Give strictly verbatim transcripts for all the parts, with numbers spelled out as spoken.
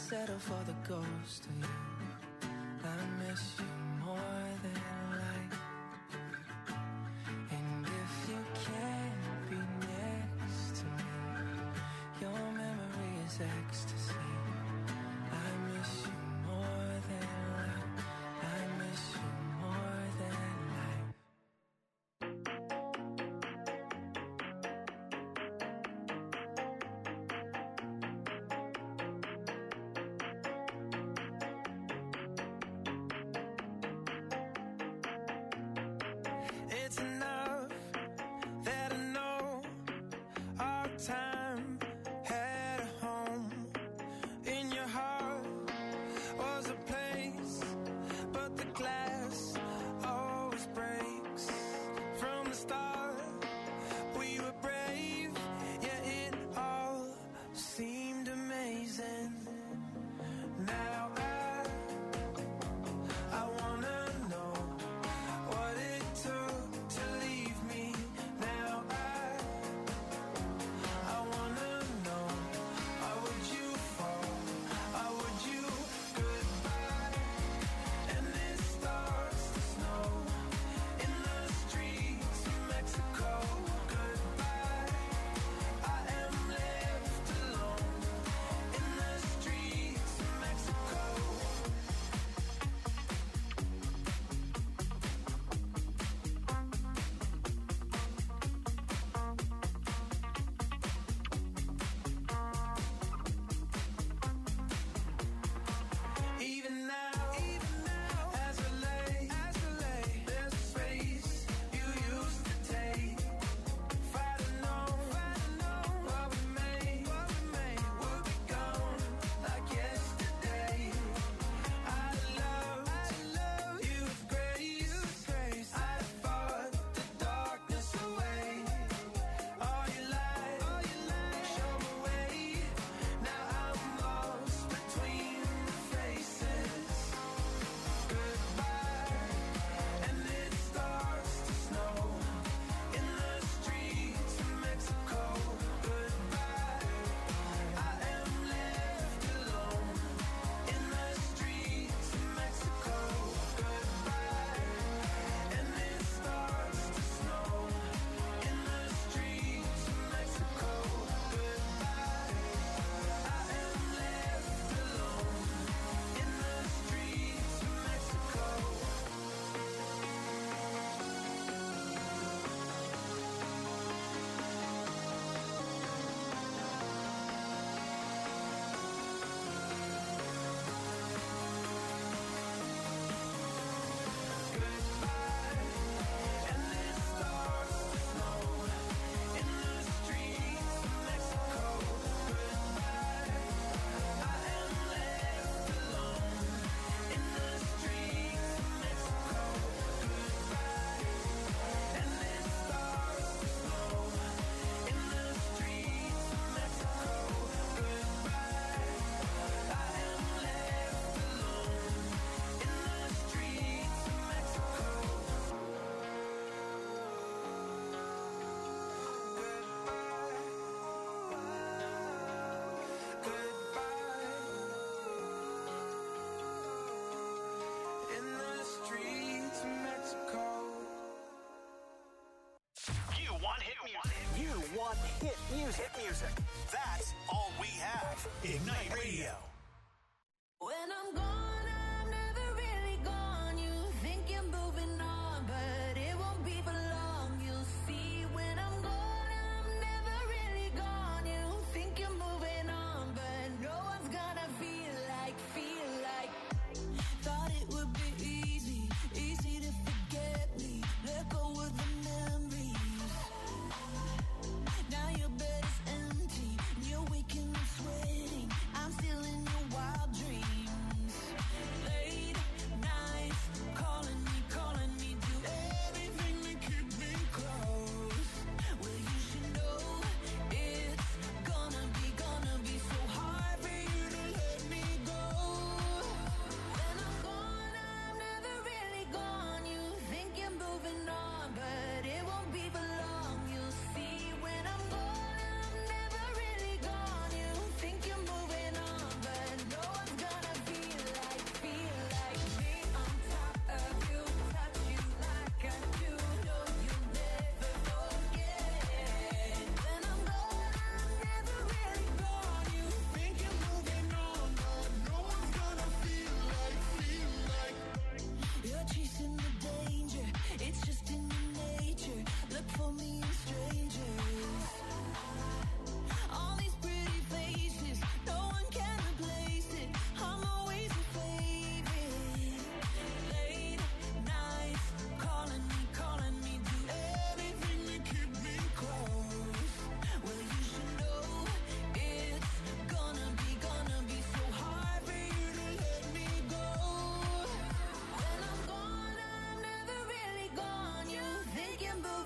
settle for the ghost of you. I miss you more than life. And if you can't be next to me, your memory is ecstasy. I miss you more than life. I miss you more than life. Ignite Radio. When I'm gone, I'm never really gone. You think you're moving on, but it won't be for long. You'll see when I'm gone, I'm never really gone. You think you're moving on, but no one's gonna feel like, feel like. Thought it would be easy, easy to forget me. Let go of the memories. Now your bed is empty, and you're waking up sweating. I'm still in your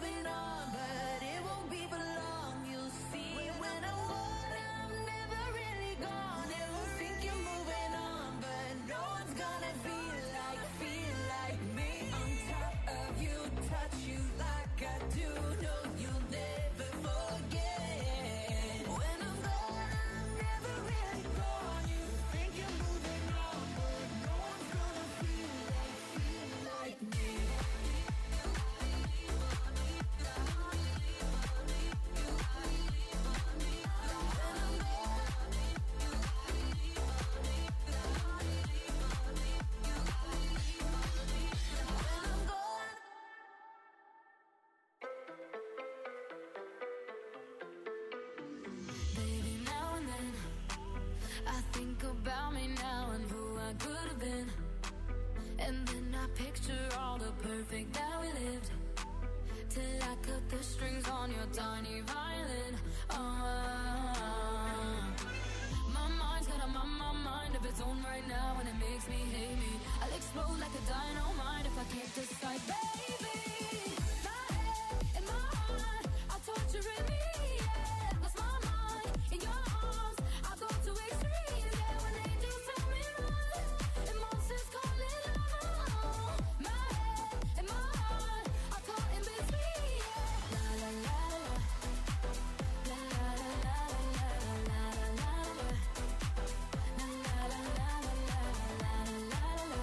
moving on, but it won't be for long. You'll see when I'm gone, I'm never really gone. You think you're moving on, but no one's gonna feel like, feel like me. On top of you, touch you like I do. No, you'll never forget. When I'm gone, I'm never really gone. You think you're moving on, but no one's gonna feel like, feel like me. Baby, now and then I think about me now and who I could have been. And then I picture all the perfect that we lived, till I cut the strings on your tiny violin. Uh, my mind's got a my, my mind of its own right now, and it makes me hate me. I'll explode like a dynamite if I can't decide, baby. My head and my heart are torturing me. Yeah, lost my mind in your arms. I go to extremes. Yeah, when angels tell me run, and monsters call it love. My head and my heart are caught in between. Yeah, la la la la, la la la la la la la la, la la la la la la la la.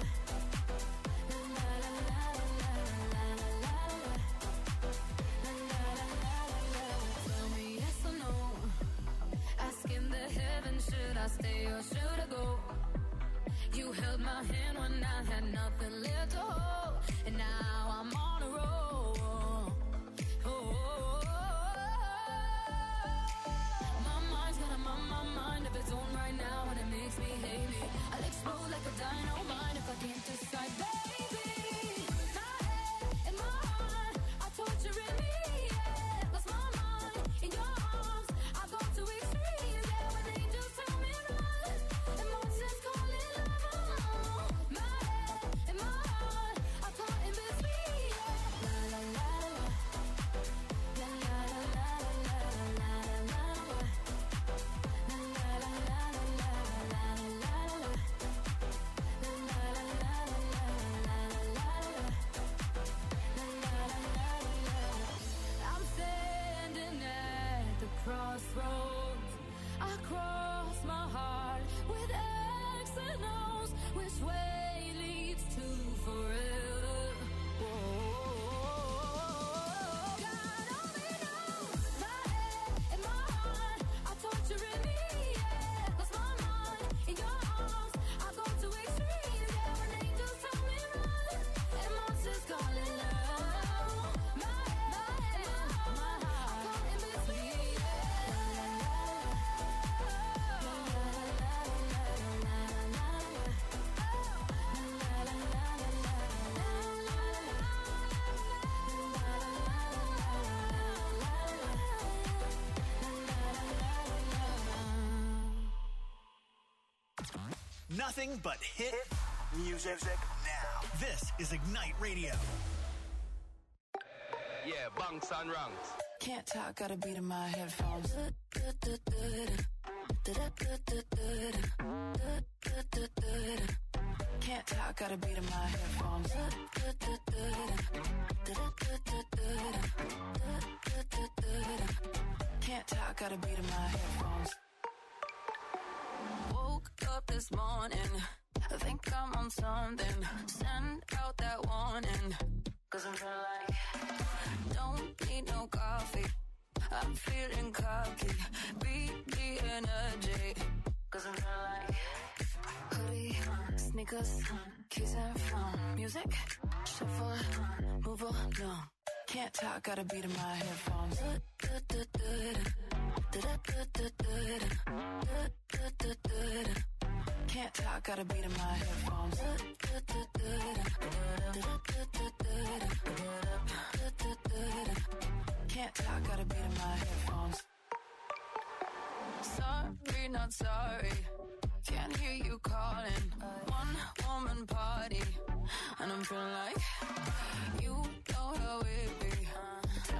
Tell me yes or no. Asking the heavens, should I stay or should I go? You held my hand when I had nothing left to hold, and now I'm on a roll. Oh, my mind's got a my, my mind of its own right now, and it makes me hate me. I'll explode like a dynamite if I can't decide, baby. My head and my heart are torturing me. Yeah, lost my mind in your arms. I go to extremes. Yeah, when angels tell me run, and monsters call it love. My head and my heart are caught in between. Yeah, la la la la, la la la la la la la la, la la la la la la la la. I'm standing at the crossroads. I cross my heart with X and O's. Which way leads to forever? Whoa. God only knows. My head and my heart are torturing me. Yeah, lost my mind in your arms. I go to extremes. Yeah, when angels tell me run, and monsters call it love. My head, my heart, my heart are caught in between. Nothing but hit music now. This is Ignite Radio. Yeah, bunks and ranks. Can't talk, got a beat in my headphones. Can't talk, got a beat in my headphones. Can't talk, got a beat in my headphones. Woke up this morning, I think I'm on something. Send out that warning, cause I'm feeling like don't need no coffee. I'm feeling cocky, beat the energy, cause I'm feeling like hoodie, sneakers, keys and phone. Music, shuffle, move along. Can't talk, got a beat in my headphones. Can't talk, got a beat in my headphones. Can't talk, got a beat in my headphones. Sorry, not sorry. Can't hear you calling. One woman party, and I'm feeling like you know how it be.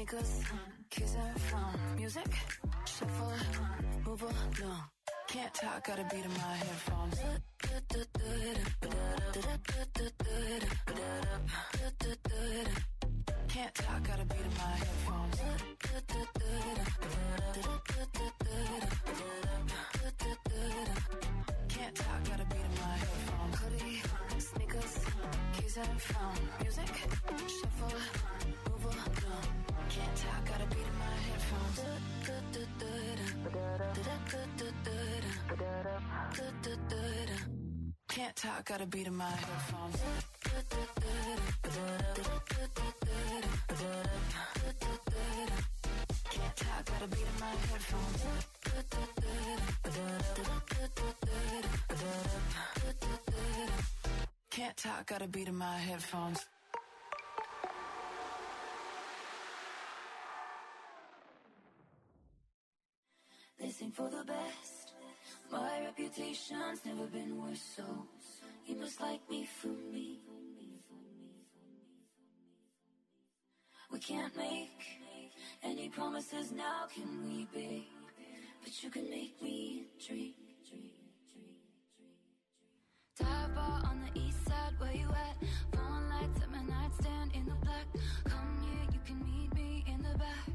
sneakers, kissing from music, shuffle, move along. Can't talk, gotta beat in my headphones. Can't talk, gotta beat in my headphones. Can't talk, gotta beat in my headphones. Hoodie, sneakers, keys and phone. Music, shuffle, move along. Can't talk, gotta beat in my headphones. Can't talk, gotta beat in my headphones. Can't talk, gotta beat in my headphones. Can't talk, gotta beat in my headphones. Listening for the best. My reputation's never been worse, so you must like me for me. We can't make any promises now, can we, babe? But you can make me dream. Dive bar on the east side, where you at? Phone lights at my nightstand in the black. Come here, you can meet me in the back.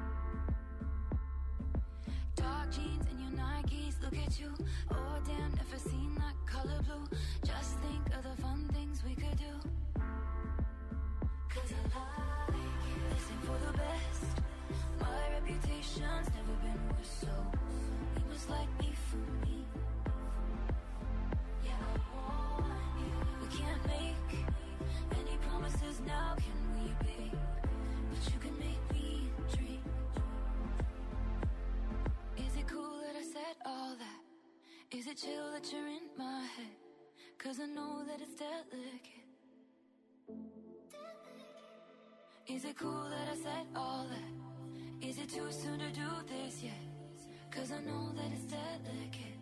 Dark jeans and your Nikes, look at you. Oh damn, never seen that color blue. Just think of the fun things we could do. Cause I like it. Listen for the best. My reputation's never been worse, so you must like me for me. Yeah, I want you. We can't make any promises now, can we, babe? But you can make me dream. Is it cool that I said all that? Is it chill that you're in my head? Cause I know that it's delicate. Is it cool that I said all that? Is it too soon to do this yet? Cause I know that it's delicate.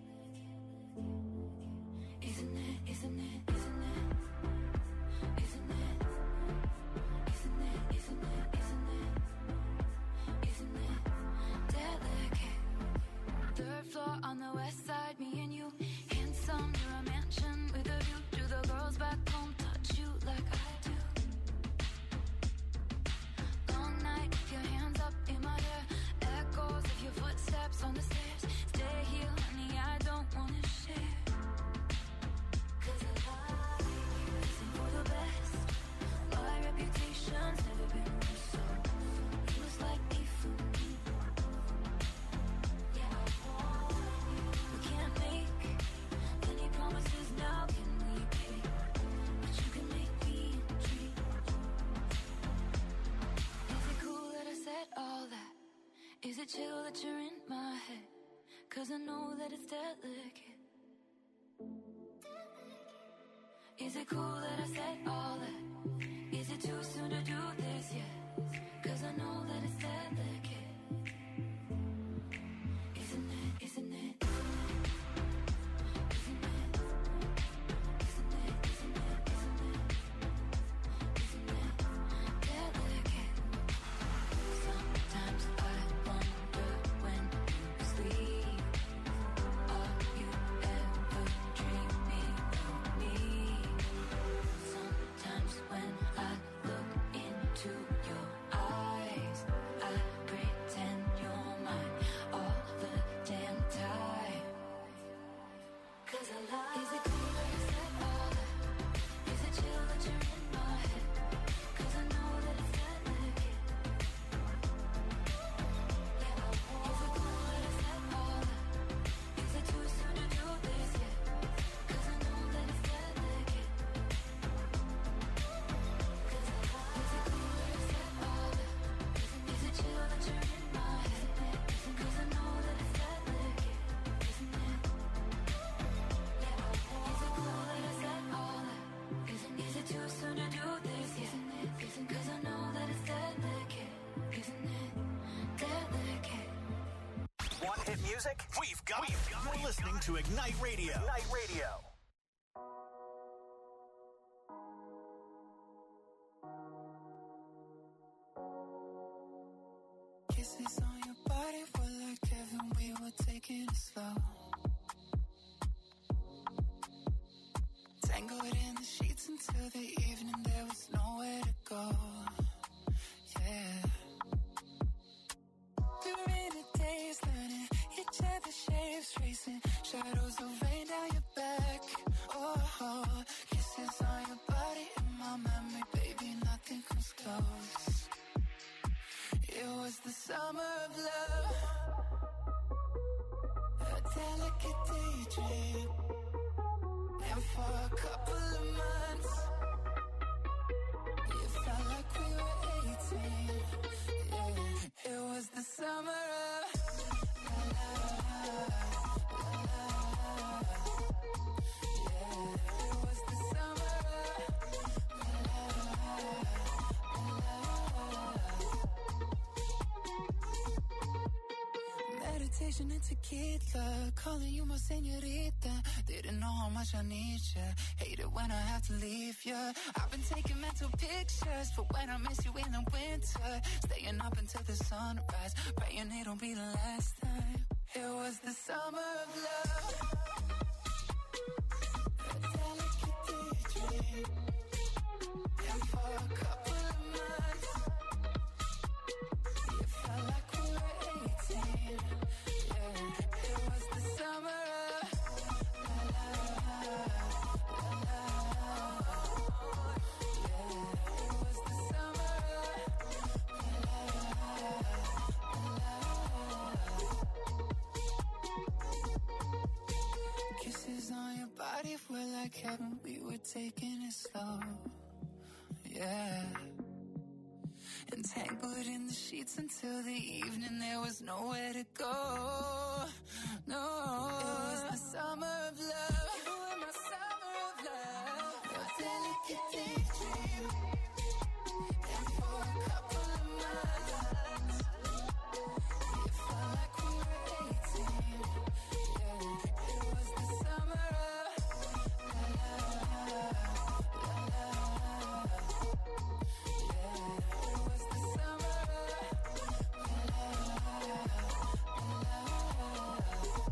Isn't it, isn't it, isn't it? Isn't it? Isn't it, isn't it, isn't it? Isn't it delicate? Third floor on the west side, me and you. Handsome, near a mansion with a view. Do the girls back home touch you like I do? Long night, your hands up in my hair. Echoes of your footsteps on the stairs. Stay here, honey, I don't wanna share. Cause I like you. Listen for the best. My reputation's never been worse, so you must like me for me. Yeah, I want you. We can't make any promises now, can we, babe? But you can make me dream. Is it cool that I said all that? Is it chill that you're in my head? Cause I know that it's delicate. Is it cool that I said all that? Is it too soon to do this yet? Cause I know that it's delicate. Isn't it, isn't it? Isn't it? Isn't it, isn't it, isn't it? Isn't it delicate? Sometimes I wonder when you sleep, are you ever dreaming of me? Sometimes when I look into your eyes, I pretend you're mine all the damn time. Cause I like. Is it cool that I said all that? Is it chill that you're in my head? Cause I know that it's delicate. Yeah, I want. Is it cool that I said all that? Is it too soon to do this yet? Cause I know that it's delicate. Cause I like. Is it cool that I said all that? Is it chill that you're in my head? Cause I know that it's delicate. Isn't it? Yeah, I want. Is it cool that I said all that? Isn't, is it too soon to do this yet? Isn't it? Isn't, cause I know that it's delicate. Isn't it? Delicate. Want hit music? We've got it. You're listening to Ignite Radio. Ignite Radio. Kisses on your body were like heaven, we were taking it slow. Tangled in the sheets until the evening, there was nowhere to go. Yeah. We were in a daze, learning each other's shapes, tracing shadows of rain down your back. Oh, oh, kisses on your body in my memory, baby, nothing comes close. It was the summer of love, a delicate daydream. And for a couple of months, it felt like we were eighteen. Yeah, it was the summer of la la la la la. Yeah, it was the summer of la la la la. Meditation and tequila, calling you my señorita. Didn't know how much I need ya. Hate it when I have to leave ya. I've been taking mental pictures for when I miss you in the winter. Staying up until the sunrise, praying it'll be the last time. It was the summer of love, a delicate daydream. And for a couple of months, it felt like we were eighteen. Yeah, it was the summer of body were like heaven, we were taking it slow. Yeah. Entangled in the sheets until the evening, there was nowhere to go. No. It was the summer of love. You were my summer of love. A delicate daydream. And for a couple of months, it felt like we were eighteen. Yeah. It was the summer of la la la la la. Yeah. It was the summer of la la la la.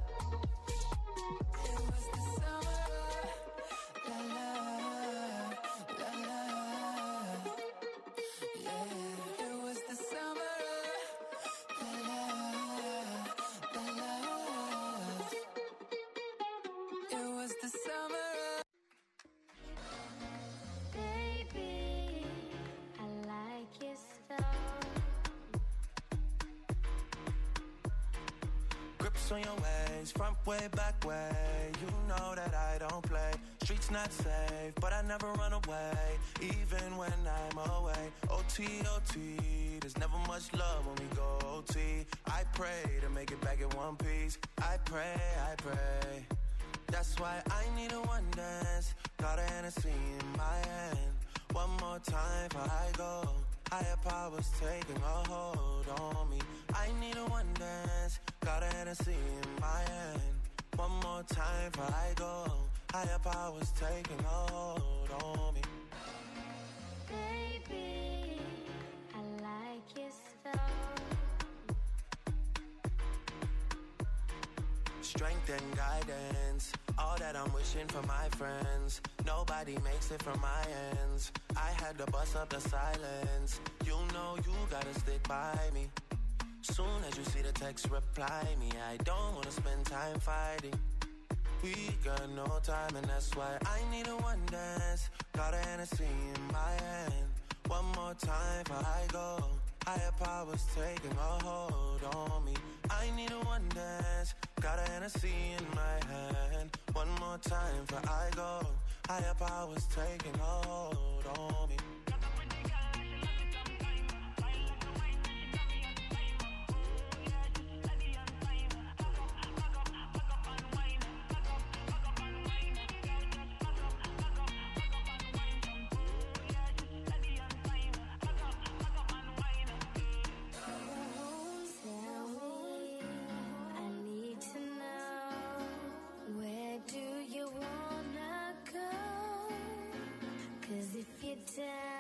It was the summer of la la la la. Yeah. It was the summer of la la la la. It was the summer of Baby, I like your style. Grips on your ways, front way, back way. You know that I don't play. Streets not safe, but I never run away, even when I'm away. O T, O T, there's never much love when we go O T. I pray to make it back in one piece. I pray, I pray. That's why I need a one dance. Got a Hennessy in my hand. One more time before I go. Higher powers taking a hold on me. I need a one dance. Got a Hennessy in my hand. One more time before I go. Higher powers taking a hold on me. Baby, I like your style. Strength and guidance, all that I'm wishing for my friends. Nobody makes it from my ends. I had to bust up the silence. You know you gotta stick by me. Soon as you see the text, reply me. I don't wanna spend time fighting. We got no time, and that's why I need a one dance. Got a Hennessy in my hand. One more time before I go. Higher powers taking a hold on me. I need a one dance. Got a Hennessy in my hand. One more time before I go. Higher powers taking a hold on me. Down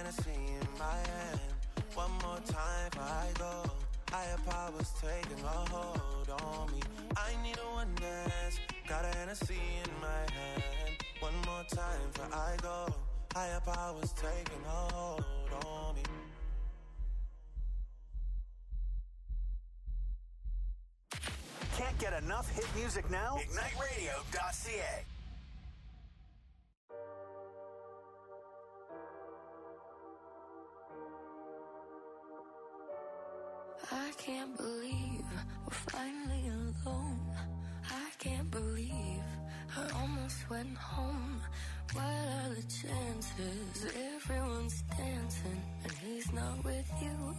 Hennessy in my hand. One more time before I go. Higher powers taking a hold on me. I need a one dance. Got a Hennessy in my hand. One more time before I go. Higher powers taking a hold on me. Can't get enough hit music now? Ignite Radio dot C A. I can't believe we're finally alone. I can't believe I almost went home. What are the chances? Everyone's dancing and he's not with you.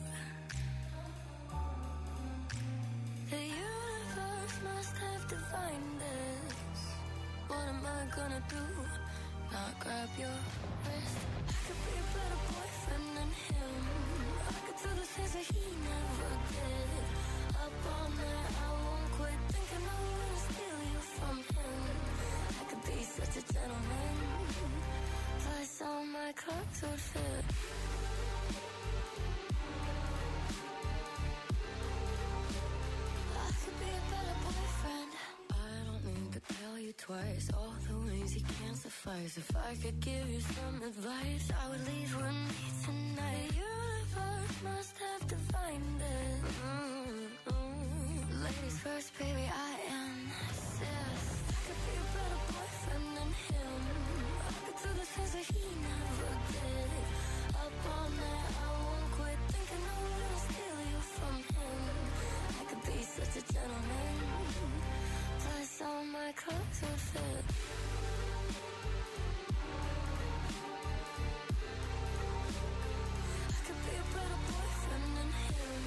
The universe must have divined this. What am I gonna do? Not grab your wrist. I could be a better boyfriend than him. I could do the things that he never did. Up all night, I won't quit thinking I'm gonna steal you from him. I could be such a gentleman. Plus all my clothes would fit. I could be a better boyfriend. I don't need to tell you twice all the ways you can't suffice. If I could give you some advice, I would leave with me tonight. The universe must have divined it. Mm-hmm. Ladies first, baby, I insist. I could be a better boyfriend than him. I could do the things that he never did. Up all night, I won't quit thinking I'm gonna steal you from him. I could be such a gentleman. Plus all my clothes would fit. I could be a better boyfriend than him.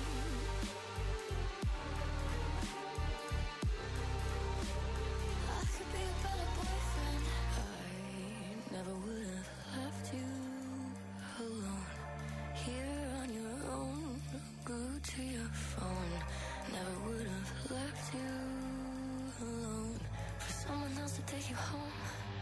I could be a better boyfriend. I never would have left you alone. Here on your own, glued to your phone. Never would have left you alone for someone else to take you home.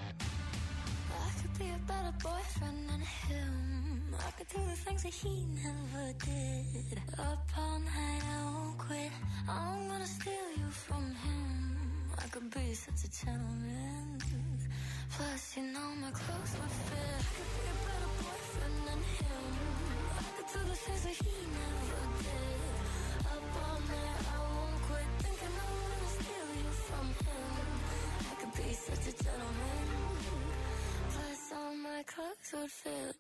I could be a better boyfriend than him. I could do the things that he never did. Up all night, I won't quit. I'm gonna steal you from him. I could be such a gentleman. Plus, you know my clothes would fit. I could be a better boyfriend than him. I could do the things that he never did. Up all night, I won't quit thinking I'm gonna steal you from him. I could be such a gentleman. Plus, all my clothes would fit.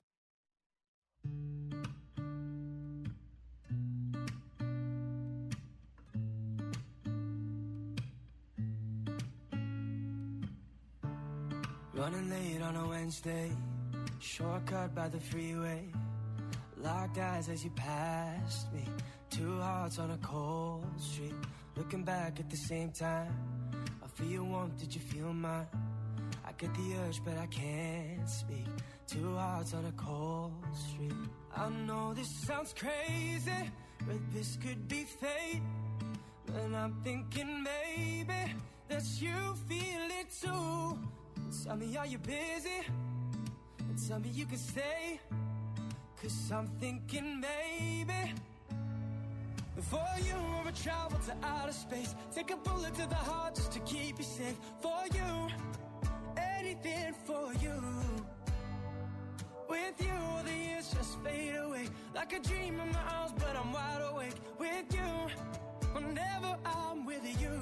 Running late on a Wednesday, shortcut by the freeway. Locked eyes as you passed me. Two hearts on a cold street. Looking back at the same time. I feel your warmth, did you feel mine? I get the urge but I can't speak. Two hearts on a cold street. I know this sounds crazy, but this could be fate. And I'm thinking maybe that you feel it too. Tell me, are you busy? Tell me you can stay. Cause I'm thinking maybe for you I would travel to outer space. Take a bullet to the heart just to keep you safe. For you, anything for you. With you, the years just fade away. Like a dream in my arms, but I'm wide awake. With you, whenever I'm with you.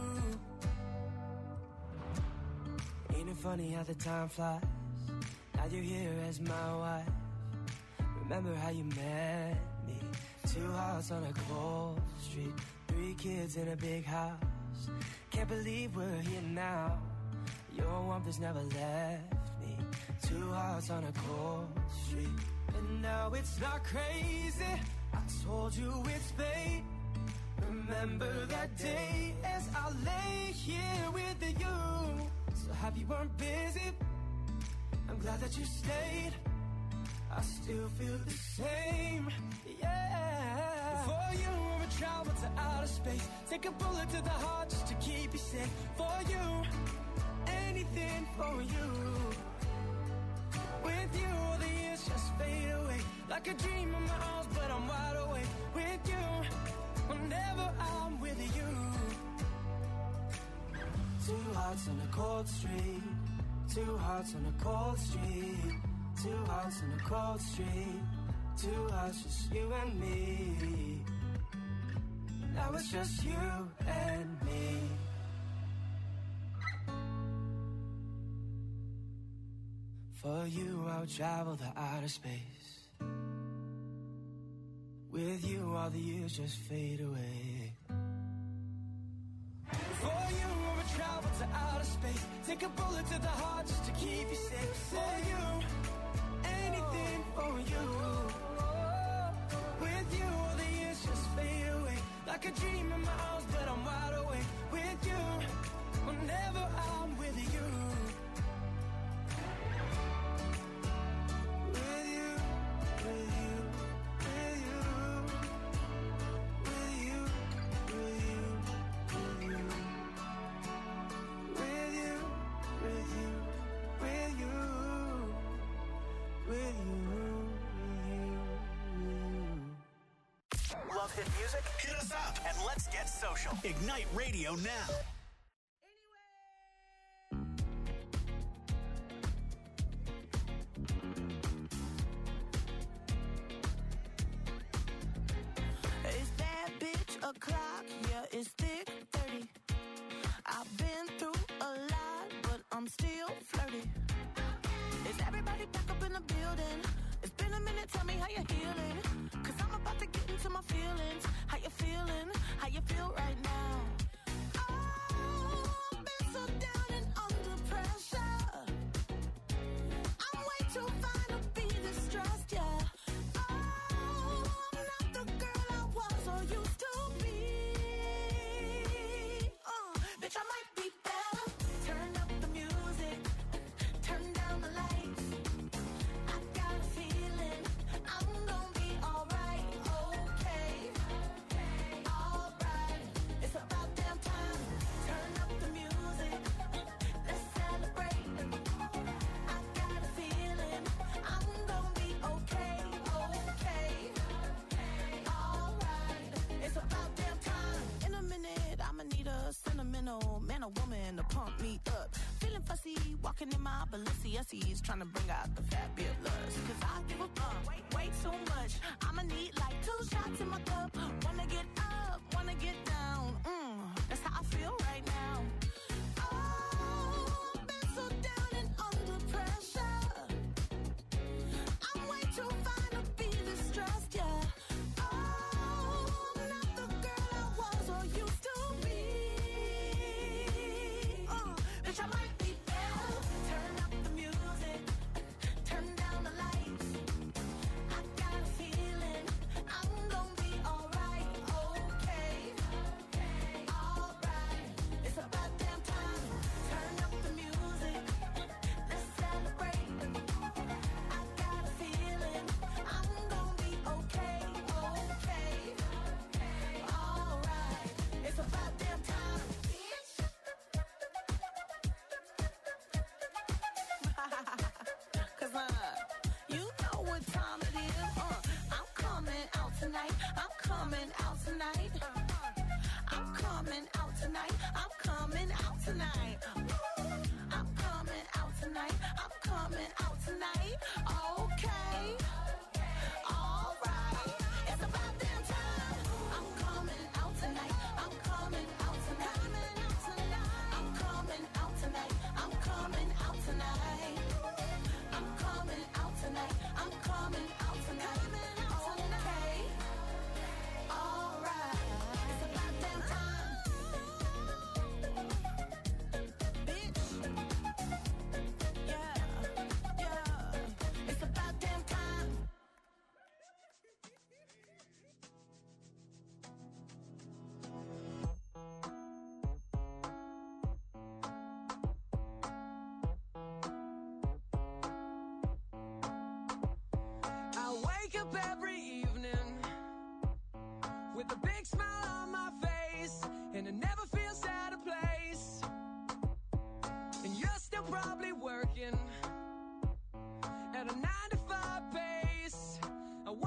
Ain't it funny how the time flies? Now you're here as my wife. Remember how you met me? Two hearts on a cold street. Three kids in a big house. Can't believe we're here now. Your warmth has never left me. Two hearts on a cold street. And now it's not crazy. I told you it's fate. Remember that day as I lay here with you. So happy you weren't busy. I'm glad that you stayed. I still feel the same, yeah. For you, I would travel to outer space. Take a bullet to the heart just to keep you safe. For you, anything for you. With you, the years just fade away. Like like a dream in my arms, but I'm wide awake with you. Whenever I'm with you. Two hearts on a cold street. Two hearts on a cold street. Two hearts on a cold street. Two hearts, just you and me. Now it's just you and me. For you, I would travel to outer space. With you, all the years just fade away. For you, I would travel to outer space. Take a bullet to the heart just to keep you safe. For you, anything for you. With you, all the years just fade away. Like a dream in my arms, but I'm wide awake. With you, whenever I'm with you. With you, with you, with you. With you, with you, with you. With you, with you, with you. With you, with you. Love hit music? Hit us up and let's get social. Ignite Radio now. Is that bitch o'clock? Yeah, it's thick thirty. I've been through a lot, but I'm still flirty. Is everybody back up in the building? It's been a minute, tell me how you're healing. Cause I'm about to get into my feelings. How you feeling? How you feel right now? Oh, I've been so down and under pressure. I'm way too fine to be distressed, yeah. Oh, I'm not the girl I was or used to be. Uh, bitch, I might be better. Turn up the music. Turn down the lights. I got a feeling I'm gonna be alright, okay, alright. It's about damn time. Turn up the music. Let's celebrate. I got a feeling I'm gonna be okay, okay, alright. It's about damn time. In a minute, I'ma need a sentimental man or woman to pump me up. Feeling fussy, walking in my Balenciennes, trying to bring out the fabulous. Cause I give a fuck way, way too much. I'ma need like two shots in my cup. Wanna get up, wanna get down. Mm, that's how I feel right now. Oh, I've been so down and under pressure. I'm way too fine to be distressed, yeah. Oh, I'm not the girl I was or used to be. Uh, bitch, I might be better. Turn up the music. Turn down the lights. I got a feeling I'm gonna be alright, okay, alright. It's about damn time. Turn up the music. Let's celebrate. I got a feeling I'm gonna be okay, okay, alright. It's about damn time. Cause uh, you know what time it is. Uh, I'm coming out tonight. I'm coming out tonight. I'm coming out tonight. I'm coming out tonight. I'm coming out tonight. I'm coming out tonight. Okay. All right. It's about damn time. I'm coming out tonight. I'm coming out tonight. I'm coming out tonight. I'm coming out tonight. I'm coming out tonight. I'm coming out tonight. Okay. All right. It's about damn time. Bitch. Yeah. Yeah. It's about damn time. I wake up every evening with a big smile on my face, and it never feels out of place. And you're still probably working at a nine to five pace. I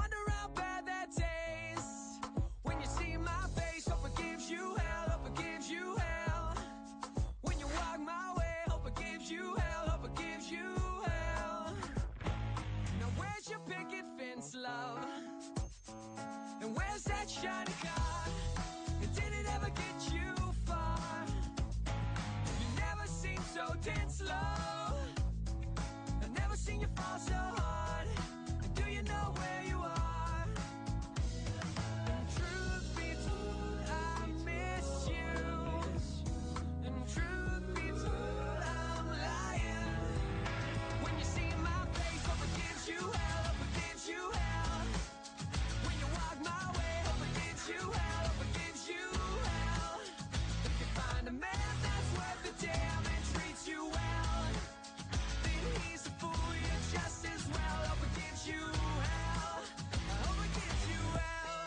love? And where's that shiny car? And did it ever get you far? You never seem so dead slow. I've never seen you fall so hard. And do you know where you are? And truth be told, I miss you. And truth be told, I'm lying. When you see my face, hope it gives you hell, hope it gives you hell. When you walk my way, hope it gives you hell, hope it gives you hell. If you find a man that's worth the damn and treats you well, then he's a fool, you're just as well. Hope it gives you hell, I hope it gives you hell.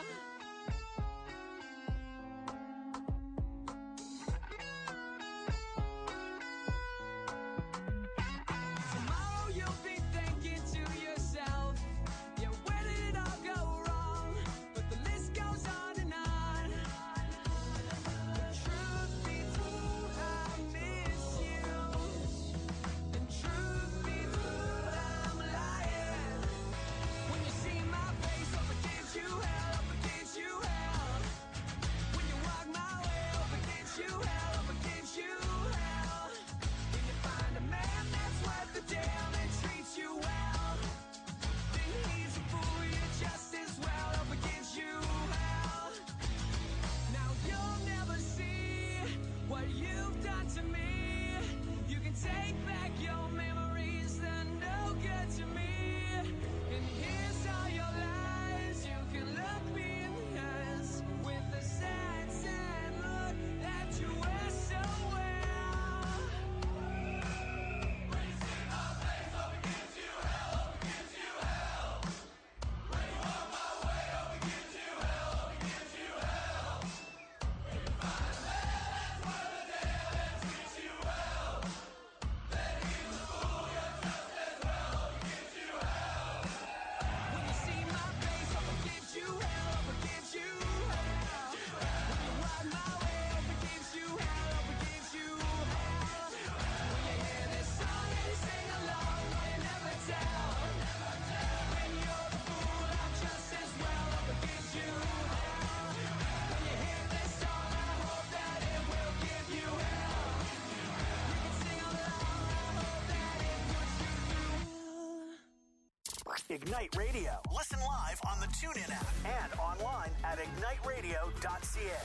Tomorrow you'll be thinking to yourself, yeah, where did it all go wrong? But the list goes on and on. The truth be told, I miss you. And truth be told, I'm lying. When you see my face, hope it gives you hell, hope it gives you hell. When you walk my way, hope it gives you hell, hope it gives you hell. When you find a man that's worth the damn and treats you well, then he's a fool, you're just as well. Hope it gives you hell. Now you'll never see what you've done to me. You can take back your memories, they're no good to me. And here's all your lies. You can look me in the eyes with the sad, sad look that you wear so well. When you see my face, hope it gives you hell, hope it gives you hell. When you walk my way, hope it gives you hell, hope it gives you hell. When you hear this song and you sing along, will you never tell? When you're the fool, I'm just as well, hope it gives you hell. When you hear this song, I hope that it will give you hell. You can sing along, I hope that it puts you through hell. Ignite Radio. Listen live on the TuneIn app and online at ignite radio dot c a.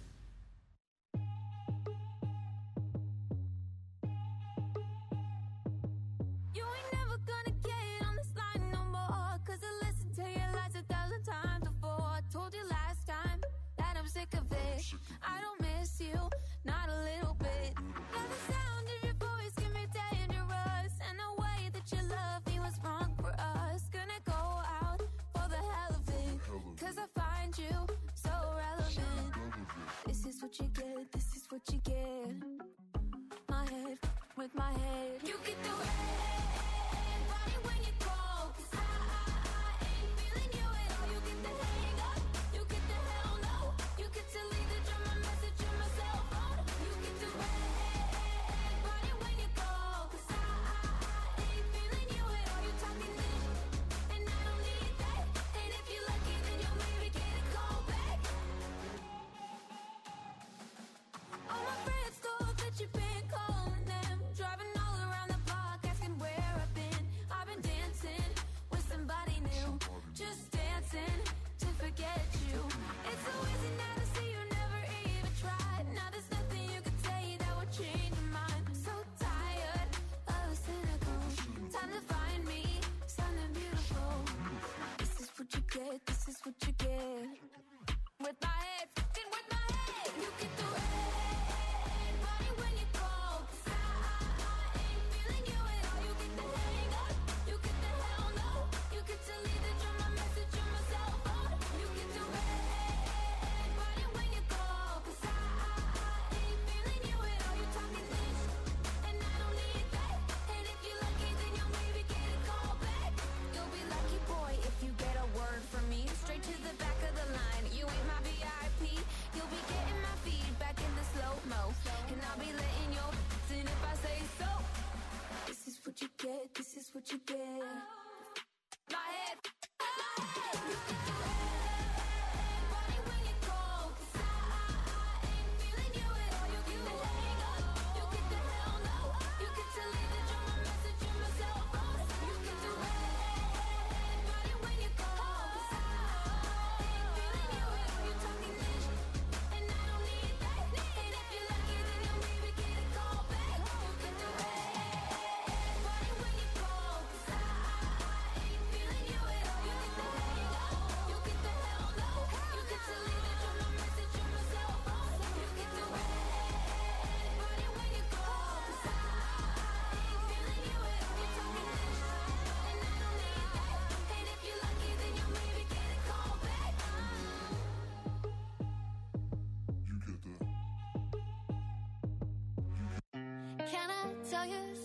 You ain't never gonna get on this line no more. Cause I listened to your lies a thousand times before. I told you last time that I'm sick of it. I don't miss you, not a little bit. Now the sound of your voice can be dangerous. And the way that you love me was wrong for us. Gonna go out for the hell of it. Cause I find you so relevant. This is what you get, this is what you get. My head with my head. You get the red body when you call. Cause I, I, I ain't feeling you at all. You get the hang up, you get the hell no. You get to leave the drama message on my cell phone. You get the red body when you call. Cause I, I, I ain't feeling you at all. You talking this, and I don't need that. And if you're lucky, then you'll maybe get a call back.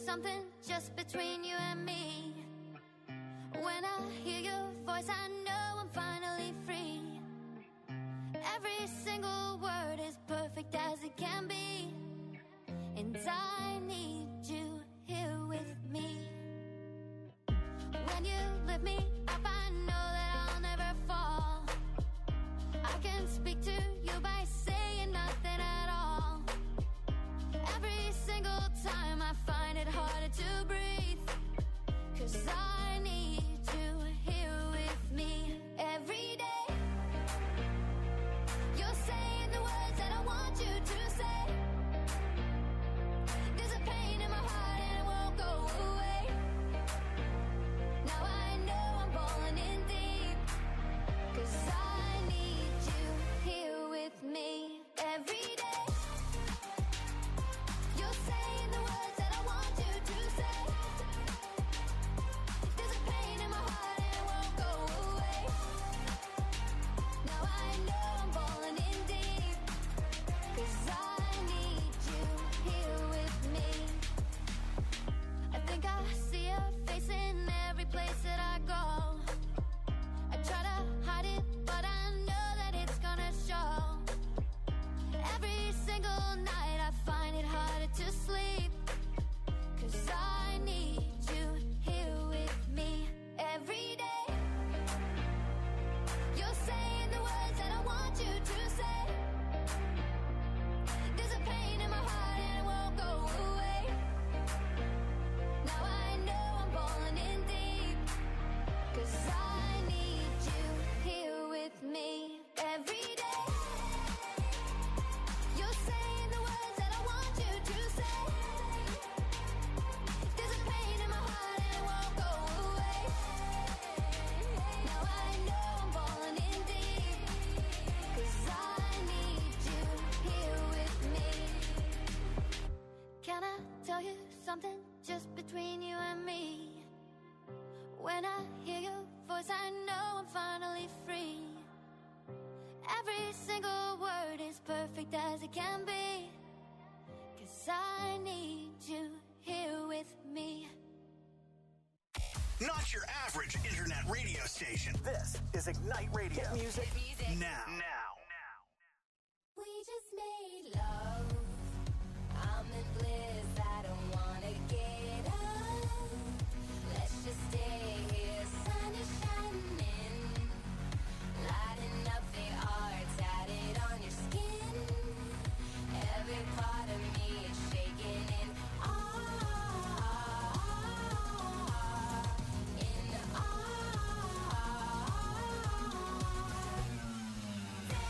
something just between you and me. When I hear your voice, I know I'm finally free. Every single word is perfect as it can be, and I need you here with me. When you lift me up, I know that I'll never fall. I can speak to you by saying nothing at all. Every single time I find it harder to breathe, 'cause I need you here with me every day. You're saying the words that I want you to say. There's a pain in my heart and it won't go away. Now I know I'm falling in deep, 'cause I need you here with me every day. You're saying the words that I want you to say. There's a pain in my heart and it won't go away. Now I know I'm falling in deep, 'cause I need you here with me. I think I see your face in every place that I go. I try to hide it, but I know that it's gonna show. Every single night I find it harder to sleep, 'cause I need you here with me every day. You're saying the words that I want you to say. There's a pain in my heart and it won't go away. Now I know I'm falling in deep, 'cause I need you here with me every day. You're saying the words that I want you to say. There's a pain in my heart and it won't go away. Now I know I'm falling in deep, 'cause I need you here with me. Can I tell you something just between you and me? When I hear your voice, I know I'm finally free. Every single word is perfect as it can be, 'cause I need you here with me. Not your average internet radio station. This is Ignite Radio. Hit music, now. Now. We just made love. I'm in bliss. I don't wanna get up. Let's just stay here. Sun is shining, lighting up the art tatted on your skin. Every part of me is shaking in awe, in awe.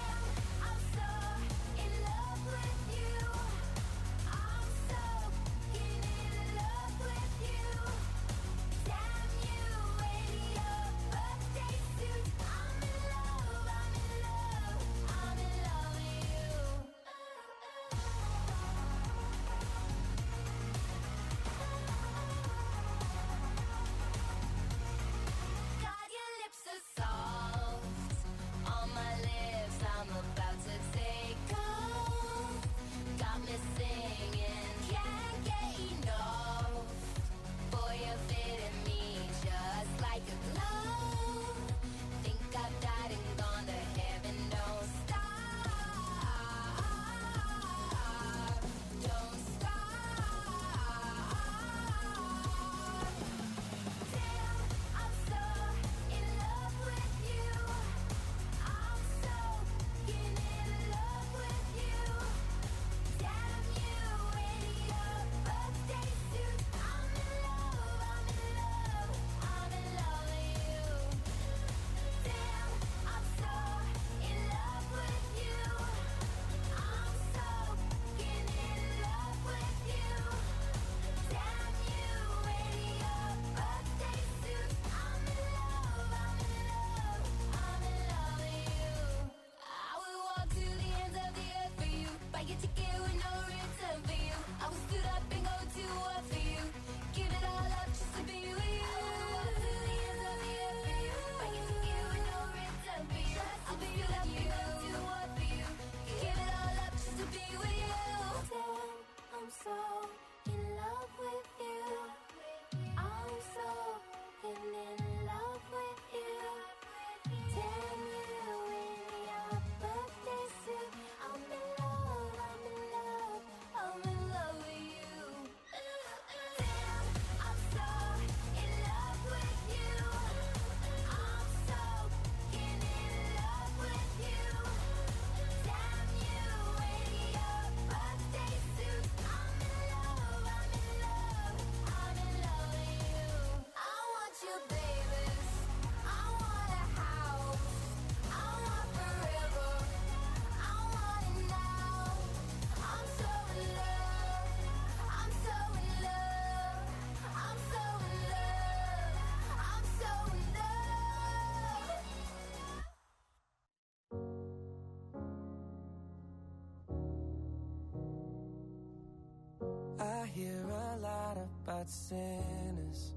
not sinners.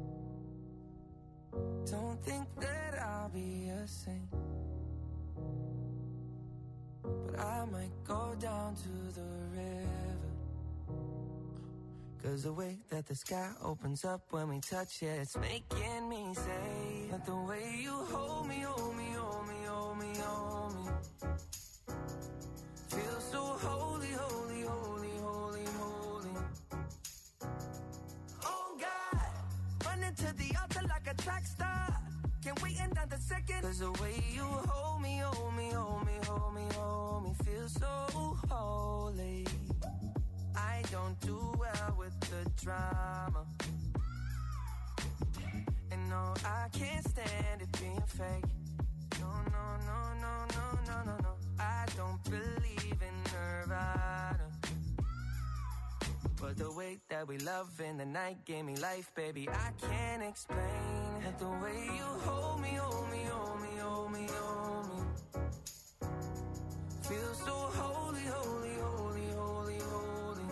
Don't think that I'll be a saint, but I might go down to the river. Cause the way that the sky opens up when we touch it, it's making me say that the way you hold me, hold me, hold me, hold me, hold me, feels so holy, holy, holy, holy, holy. Oh God, running to the altar like a track star. Can't wait another second. Cause the way you hold me, hold me, hold me, hold me, hold me, feels so holy. I don't do well with the drama, and no, I can't stand it being fake. No, no, no, no, no, no, no, no. I don't believe in Nirvana, but the way that we love in the night gave me life, baby. I can't explain that the way you hold me, hold me, hold me, hold me, hold me, feels so holy, holy, holy, holy, holy.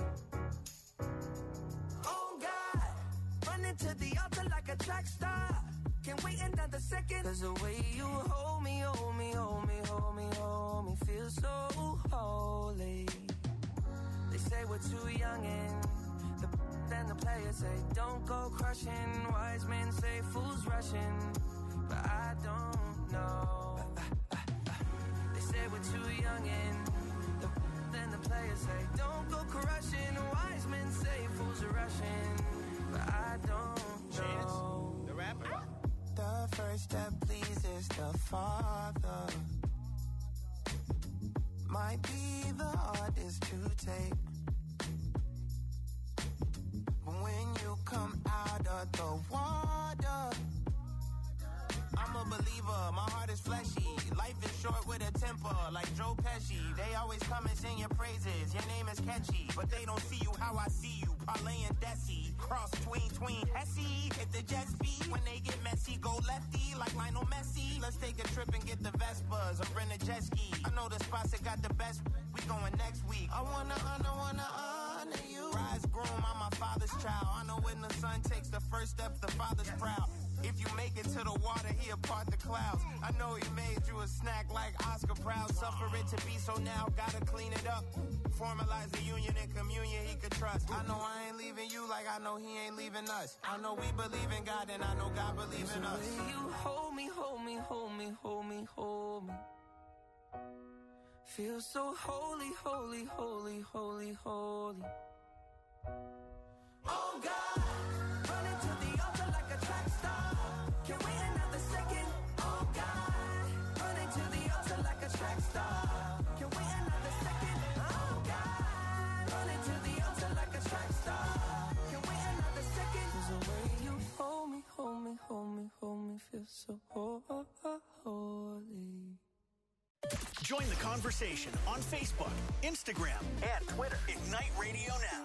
Oh God, running to the altar like a track star. Can't wait another second. Cause the way you hold me, hold me, hold me, hold me, hold me, feels so holy. They say we're too young and the then the players say don't go crushing. Wise men say fools rushing, but I don't know. They say we're too young and the then the players say don't go crushing. Wise men say fools are rushing, but I don't know. Chance, the rapper. The first step pleases the Father. Might be the hardest to take, but when you come out of the water, I'm a believer, my heart is fleshy. Life is short with a temper, like Joe Pesci. They always come and sing your praises, your name is catchy, but they don't see you how I see you. Parlay and Desi, cross tween tween Hesse. Hit the jet speed, when they get messy, go lefty, like Lionel Messi. Let's take a trip and get the Vespas, or rent a jet ski. I know the spots that got the best, we going next week. I wanna honor, wanna honor you. Rise groom, I'm my father's child. I know when the son takes the first step, the father's proud. If you make it to the water, he'll part the clouds. I know he made you a snack like Oscar Proud. Suffer it to be, so now gotta clean it up. Formalize the union and communion he could trust. I know I ain't leaving you like I know he ain't leaving us. I know we believe in God and I know God believes in us. The way you hold me, hold me, hold me, hold me, hold me, feels so holy, holy, holy, holy, holy. Oh God, running to the altar like a track star. Can't wait another second. Oh God, running to the altar like a track star. Can't wait another second. Oh God, running to the altar like a track star. Can't wait another second. 'Cause the way you hold me, hold me, hold me, hold me, feels so holy. Join the conversation on Facebook, Instagram, and Twitter. Ignite Radio Now.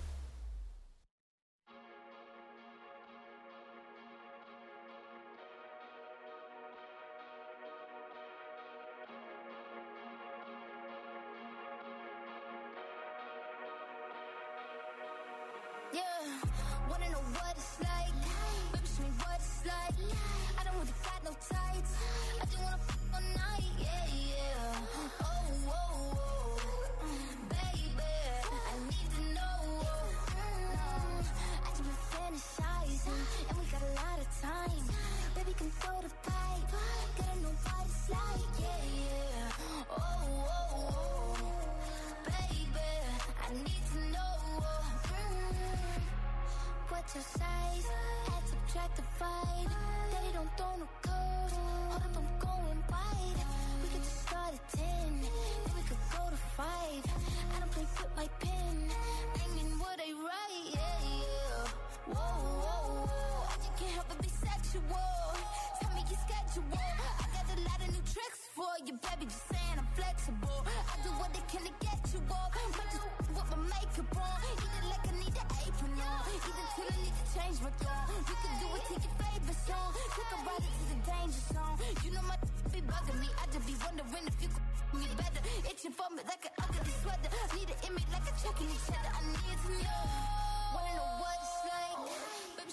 Yeah, wanna know what it's like? Baby, show me what it's like. I don't really got no tights. I just wanna f*** all night, yeah, yeah. Oh, oh, oh, baby, I need to know. Mm, I just been fantasizing, and we got a lot of time. Baby, can throw the pipe. Gotta know what it's like, yeah, yeah. Oh, oh, oh, baby, I need to know. What's your size? Add, subtract, divide. Daddy don't throw no curves. Hold up, I'm going wide. We could just start at ten, then we could go to five. I don't play with my pen. Bring in what I write, yeah, yeah. Whoa, whoa, whoa. I just can't help but be sexual. Tell me your schedule. I got a lot of new tricks for you, baby. Just saying I'm flexible. I do what they can to get you off. Might just with my makeup on. Eat it like I need an apron on. Even till I need to change my tone. You can do it to your favorite song. Took a ride to the danger zone. You know my be bugging me. I just be wondering if you could me better. Itching for me like an ugly sweater. Need an image like a chicken each other. I need to know. Wanna know what it's like?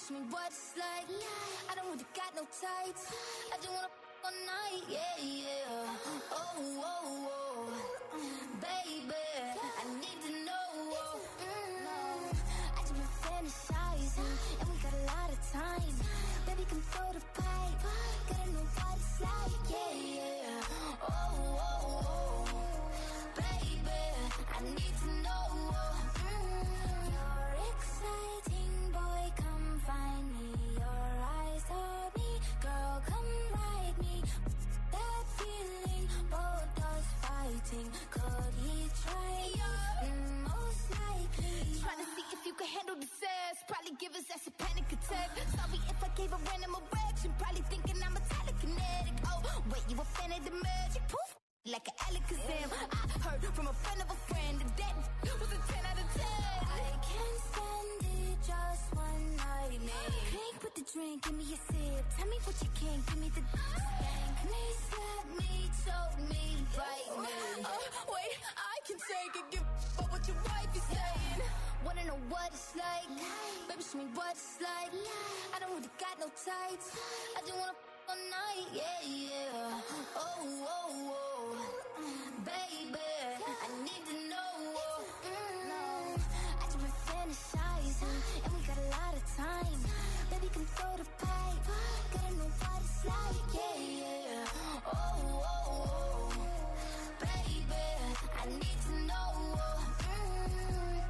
Show me what it's like. I don't really got no tights. I just wanna f- all night, yeah, yeah. Oh, oh, oh, baby, I need to know. Mm, I just been fantasizing, and we got a lot of time. Baby, come throw the pipe. Gotta know what it's like, yeah, yeah. Oh, oh, oh, baby, I need to know. Mm, you're exciting, boy, come find me. Your eyes are me, girl, come ride me. That feeling, both us fighting. Could he try? Mm, most likely. Trying to see if you can handle the sass. Probably give us that's a panic attack. Sorry if I gave a random erection. Probably thinking I'm a telekinetic. Oh, wait, you a fan of the magic? Poof, like an Alakazam. I heard from a friend of a friend that that was a ten out of ten. I can't stand it, just one night, man. Drink with the drink, give me a sip. Tell me what you can, give me the spank me, slap me, choke me, bite me. Uh, wait, I can take it, give up what your wife is saying. Wanna know what it's like? Baby, show me what it's like. I don't really got no tights. I just wanna f- all night, yeah, yeah. Oh, oh, oh, baby, I need to know. Mm, I just been fantasizing, and we got a lot of time. Baby, come throw the pipe. Gotta know what it's like, yeah, yeah. Oh, oh, oh, baby, I need to know. Mm.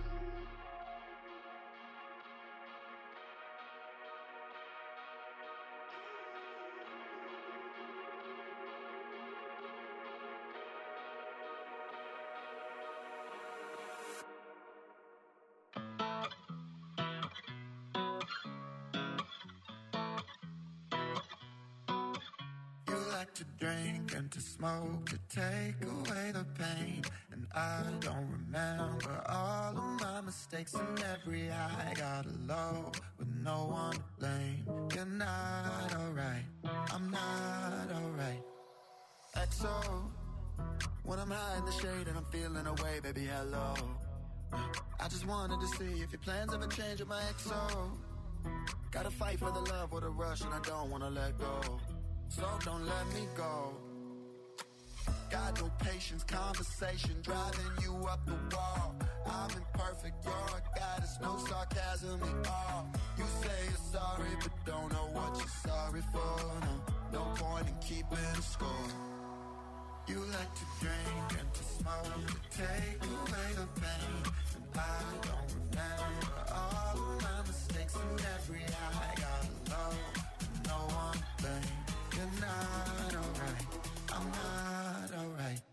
You like to drink and to smoke to take away the pain. And I don't remember all of my mistakes, and every high got a low with no one to blame. You're not alright, I'm not alright. X O, when I'm high in the shade and I'm feeling away, baby, hello. I just wanted to see if your plans ever change with my X O. Gotta fight for the love or the rush, and I don't wanna let go. So don't let me go. Got no patience, conversation driving you up the wall. I'm imperfect, you're a goddess, no sarcasm at all. You say you're sorry, but don't know what you're sorry for. No, no point in keeping a score. You like to drink and to smoke to take away the pain. And I don't remember all of my mistakes, and every high got a low, no one to blame. You're not alright, I'm not alright.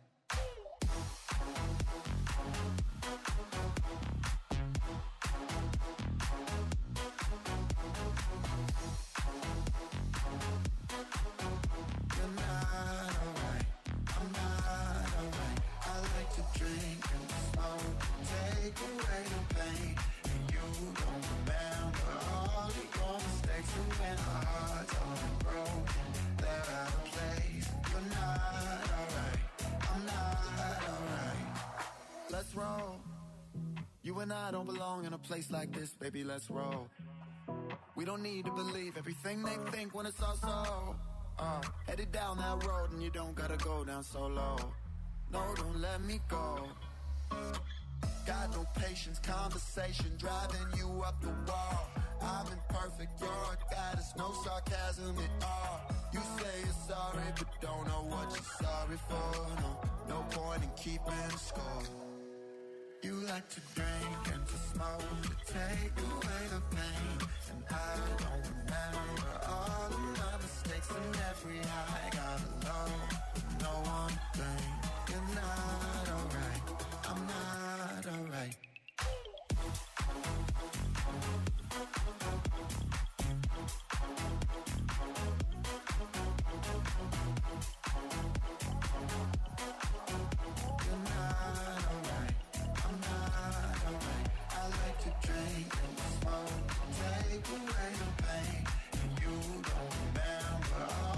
You're not alright, I'm not alright. I like to drink and smoke, take away the pain. And you don't remember all of your mistakes, and when our hearts are broken, they're out of place. You're not alright, I'm not alright. Let's roll. You and I don't belong in a place like this, baby, let's roll. We don't need to believe everything they think when it's all so. Uh, headed down that road and you don't gotta go down so low. No, don't let me go. Got no patience, conversation driving you up the wall. I'm imperfect, you're a goddess, no sarcasm at all. You say you're sorry, but don't know what you're sorry for. No, no point in keeping a score. You like to drink and to smoke to take away the pain. And I don't remember all of my mistakes, and every high got a low, no one to blame. You're not alright, I'm not alright. You're not alright, I'm not alright. I like to drink and smoke, take away the pain. And you don't remember all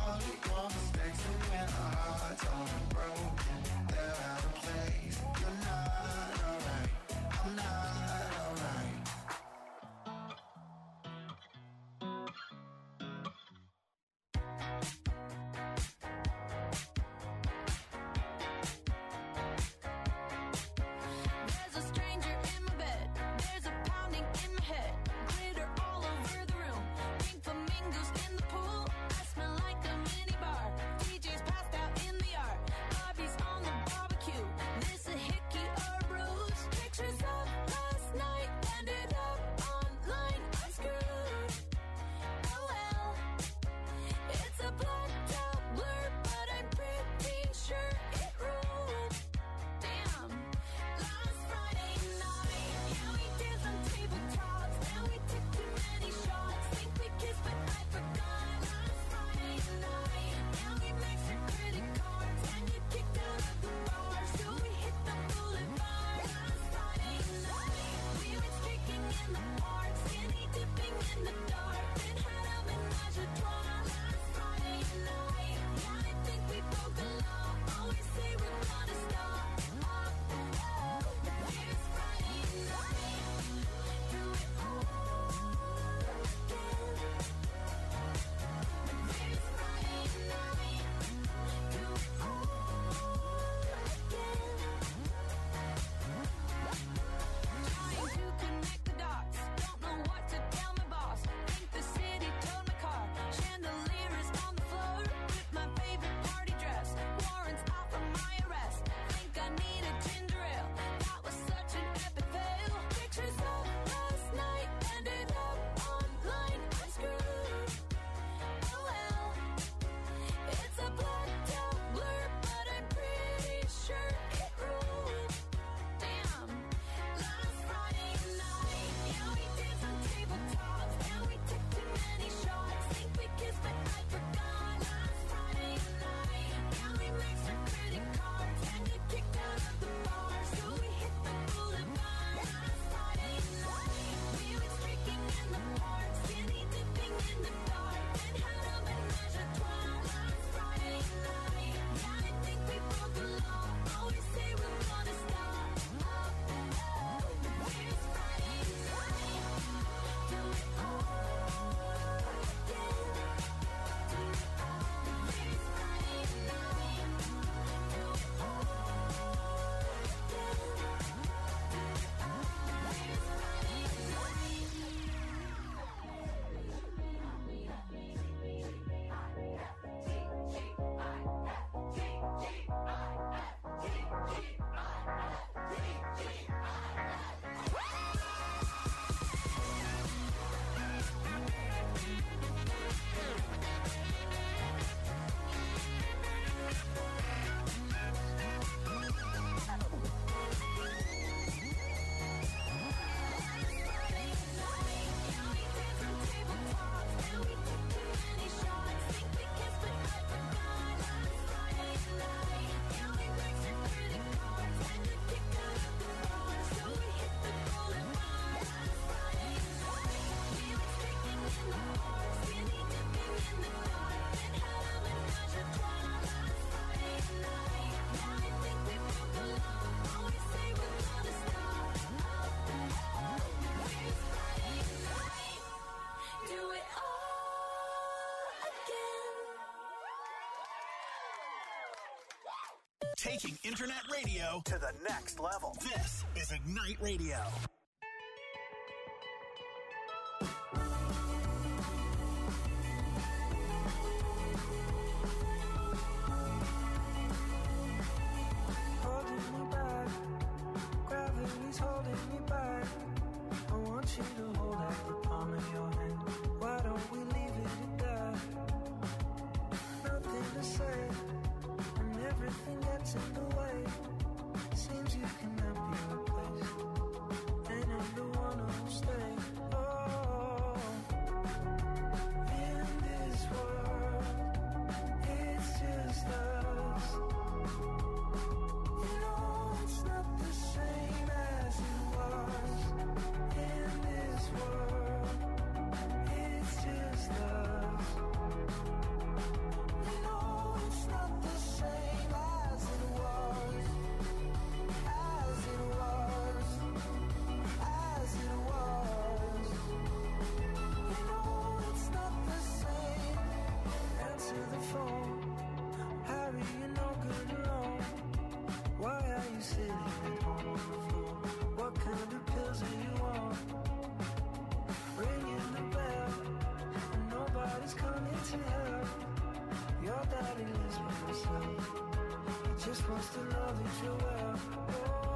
Taking internet radio to the next level. This is Ignite Radio. Holding me back, gravity's holding me back. I want you to hold out the palm of your hand. Why don't we leave it at that? Nothing to say, and everything gets in the way. Seems you cannot be replaced, and I'm the one who'll stay. Oh, in this world, it's just us. You know it's not the same as it was. In this world, it's just us. You know it's not the same as it was. As it was. As it was. You know it's not the same. Answer the phone. Harry, you're no good alone. Why are you sitting at home on the floor? What kind of pills are you on? Ringing the bell, and nobody's coming to help. Your daddy lives by himself. He just wants to know that you're well. Oh,